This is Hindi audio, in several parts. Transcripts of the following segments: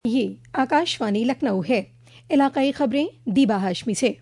ये आकाशवाणी लखनऊ है। इलाकाई खबरें दीबा हाशमी से।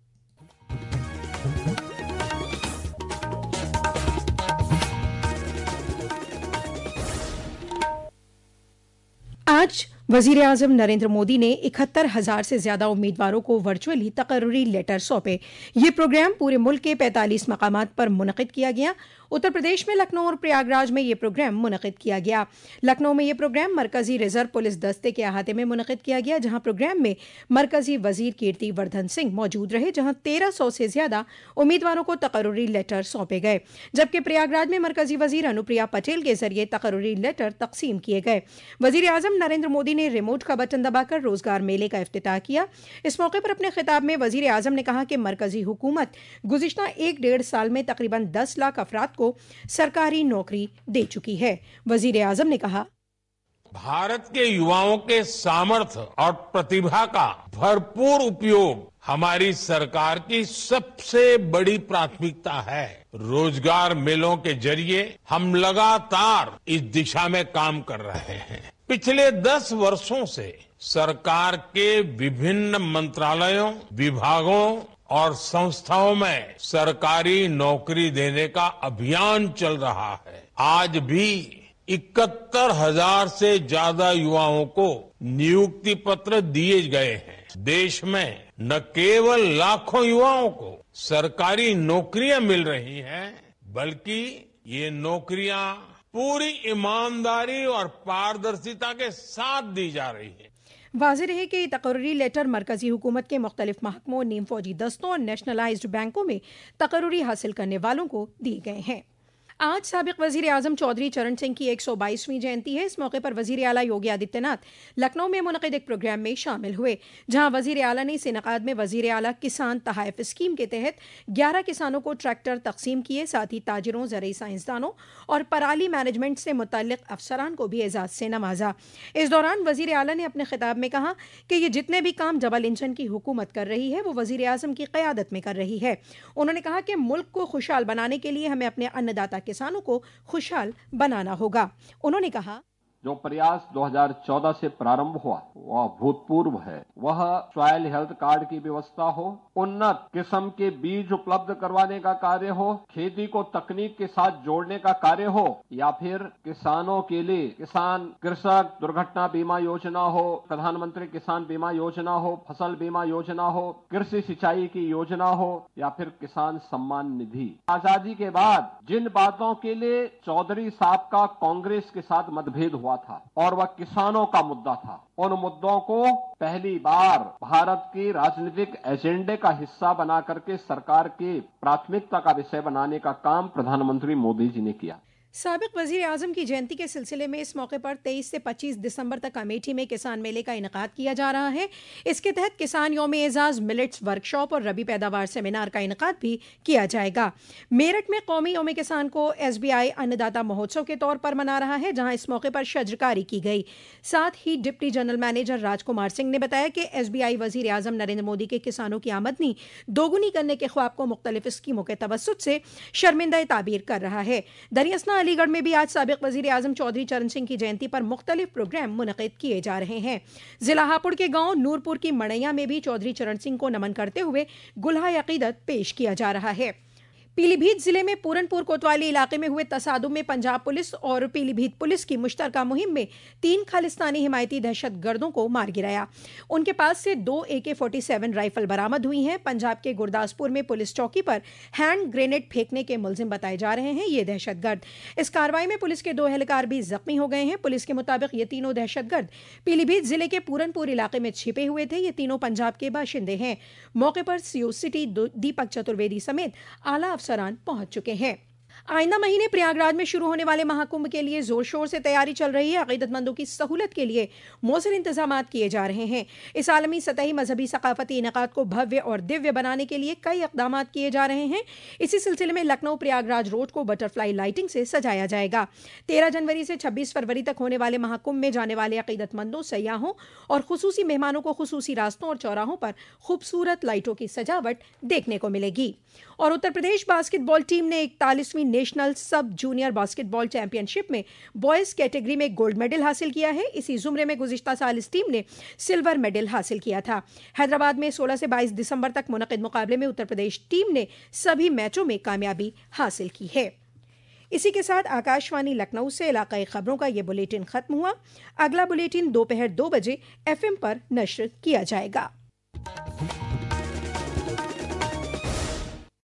आज वजीर आजम नरेंद्र मोदी ने 71,000 से ज्यादा उम्मीदवारों को वर्चुअली तकर्रुरी लेटर सौंपे। ये प्रोग्राम पूरे मुल्क के 45 मकामात पर मुनक़िद किया गया। उत्तर प्रदेश में लखनऊ और प्रयागराज में यह प्रोग्राम मुनक़िद किया गया। लखनऊ में यह प्रोग्राम मरकजी रिजर्व पुलिस दस्ते के अहाते में मुनक़िद किया गया, जहां प्रोग्राम में मरकजी वजीर कीर्ति वर्धन सिंह मौजूद रहे, जहां 1300 से ज्यादा उम्मीदवारों को तकर्रुरी लेटर सौंपे गए। जबकि प्रयागराज में मरकजी वजीर अनुप्रिया पटेल के जरिए तकर्रुरी लेटर तकसीम किए गए। वजीर आजम नरेंद्र मोदी ने रिमोट का बटन दबाकर रोजगार मेले का इफ्तिताह किया। इस मौके पर अपने खिताब में वजीर आजम ने कहा कि मरकजी हुकूमत गुज़िश्ता 1-1.5 साल में तकरीबन 10 लाख अफराद को सरकारी नौकरी दे चुकी है। वजीर आजम ने कहा, भारत के युवाओं के सामर्थ्य और प्रतिभा का भरपूर उपयोग हमारी सरकार की सबसे बड़ी प्राथमिकता है। रोजगार मेलों के जरिए हम लगातार इस दिशा में काम कर रहे हैं। पिछले 10 वर्षों से सरकार के विभिन्न मंत्रालयों, विभागों और संस्थाओं में सरकारी नौकरी देने का अभियान चल रहा है। आज भी 71,000 से ज्यादा युवाओं को नियुक्ति पत्र दिए गए हैं। देश में न केवल लाखों युवाओं को सरकारी नौकरियां मिल रही हैं, बल्कि ये नौकरियां पूरी ईमानदारी और पारदर्शिता के साथ दी जा रही है। वाज़ेह है कि तकर्रुरी लेटर मरकजी हुकूमत के मुख्तलिफ महकमों, नीम फौजी दस्तों और नेशनलाइज्ड बैंकों में तकर्रुरी हासिल करने वालों को दिए गए हैं। आज साबिक वजीर आजम चौधरी चरण सिंह की 122वीं जयंती है। इस मौके पर वजीर आला योगी आदित्यनाथ लखनऊ में मुनक़िद एक प्रोग्राम में शामिल हुए, जहां वजीर आला ने इस इनेकाद में वजीर आला किसान तहाइफ स्कीम के तहत 11 किसानों को ट्रैक्टर तकसीम किए। साथ ही ताजिरों, ज़रई साइंसदानों और पराली मैनेजमेंट से मुतल्लिक अफसरान को भी एजाज से नवाजा। इस दौरान वजीर आला ने अपने खिताब में कहा कि ये जितने भी काम डबल इंजन की हुकूमत कर रही है, वो वजीर आजम की क़यादत में कर रही है। उन्होंने कहा कि मुल्क को खुशहाल बनाने के लिए हमें अपने अन्नदाता किसानों को खुशहाल बनाना होगा। उन्होंने कहा, जो प्रयास 2014 से प्रारंभ हुआ वह भूतपूर्व है। वह सॉइल हेल्थ कार्ड की व्यवस्था हो, उन्नत किस्म के बीज उपलब्ध करवाने का कार्य हो, खेती को तकनीक के साथ जोड़ने का कार्य हो, या फिर किसानों के लिए किसान कृषक दुर्घटना बीमा योजना हो, प्रधानमंत्री किसान बीमा योजना हो, फसल बीमा योजना हो, कृषि सिंचाई की योजना हो, या फिर किसान सम्मान निधि। आजादी के बाद जिन बातों के लिए चौधरी साहब का कांग्रेस के साथ मतभेद हुआ था और वह किसानों का मुद्दा था, उन मुद्दों को पहली बार भारत की राजनीतिक एजेंडे का हिस्सा बना करके सरकार की प्राथमिकता का विषय बनाने का काम प्रधानमंत्री मोदी जी ने किया। साबिक वजीर आजम की जयंती के सिलसिले में इस मौके पर 23 से 25 दिसंबर तक अमेठी में किसान मेले का इनेकाद किया जा रहा है। इसके तहत किसान यौम एजाज मिलेट्स वर्कशॉप और रबी पैदावार सेमिनार का इनेकाद भी किया जाएगा। मेरठ में कौमी यौम किसान को SBI अन्नदाता महोत्सव के तौर पर मना रहा है, जहां इस मौके पर शजरकारी की गई। साथ ही deputy general manager Rajkumar Singh ने बताया कि SBI वजीर आजम नरेंद्र मोदी के किसानों की आमदनी दोगुनी करने के ख्वाब को मुख्तलिफ स्कीमों के तवस्सुत से शर्मिंदा ताबीर कर रहा है। दरियासना अलीगढ़ में भी आज साबिक वजीर आजम चौधरी चरण सिंह की जयंती पर मुख्तलिफ प्रोग्राम मुनक़िद किए जा रहे हैं। जिला हापुड़ के गांव नूरपुर की मड़ैया में भी चौधरी चरण सिंह को नमन करते हुए गुल्हा अक़ीदत पेश किया जा रहा है। पीलीभीत जिले में पूरनपुर कोतवाली इलाके में हुए तसादुम में पंजाब पुलिस और पीलीभीत पुलिस की मुश्तरका मुहिम में 3 खालिस्तानी हिमायती दहशतगर्दों को मार गिराया। उनके पास से 2 AK-47 राइफल बरामद हुई हैं। पंजाब के गुरदासपुर में पुलिस चौकी पर हैंड ग्रेनेड फेंकने के मुलजिम बताए जा रहे हैं ये दहशतगर्द। इस कार्रवाई में पुलिस के 2 एहलकार भी जख्मी हो गए हैं। पुलिस के मुताबिक ये तीनों दहशतगर्द पीलीभीत जिले के पूरनपुर इलाके में छिपे हुए थे। ये तीनों पंजाब के बाशिंदे हैं। मौके पर CO सिटी दीपक चतुर्वेदी समेत आला अफसरान पहुंच चुके हैं। आइंदा महीने प्रयागराज में शुरू होने वाले महाकुंभ के लिए जोर शोर से तैयारी चल रही है। अकीदतमंदों की सहूलत के लिए मौसर इंतजाम किए जा रहे हैं। इस आलमी सतही मजहबी सकाफती इनेकाद को भव्य और दिव्य बनाने के लिए कई इकदाम किए जा रहे हैं। इसी सिलसिले में लखनऊ प्रयागराज रोड को बटरफ्लाई लाइटिंग से सजाया जाएगा। 13 जनवरी से 26 फरवरी तक होने वाले महाकुंभ में जाने वाले अकीदतमंदों, सयाहों और खुसूसी मेहमानों को खुसूसी रास्तों और चौराहों पर खूबसूरत लाइटों की सजावट देखने को मिलेगी। और उत्तर प्रदेश बास्केटबॉल टीम ने 41वीं national sub junior basketball championship में बॉयज कैटेगरी में गोल्ड मेडल हासिल किया है। इसी जुमरे में गुज़िश्ता साल इस टीम ने सिल्वर मेडल हासिल किया था। हैदराबाद में 16 से 22 दिसंबर तक मुनक़िद मुकाबले में उत्तर प्रदेश टीम ने सभी मैचों में कामयाबी हासिल की है। इसी के साथ आकाशवाणी लखनऊ से इलाकाई खबरों का ये बुलेटिन खत्म हुआ। अगला बुलेटिन दोपहर 2 बजे FM पर नश्र किया जाएगा।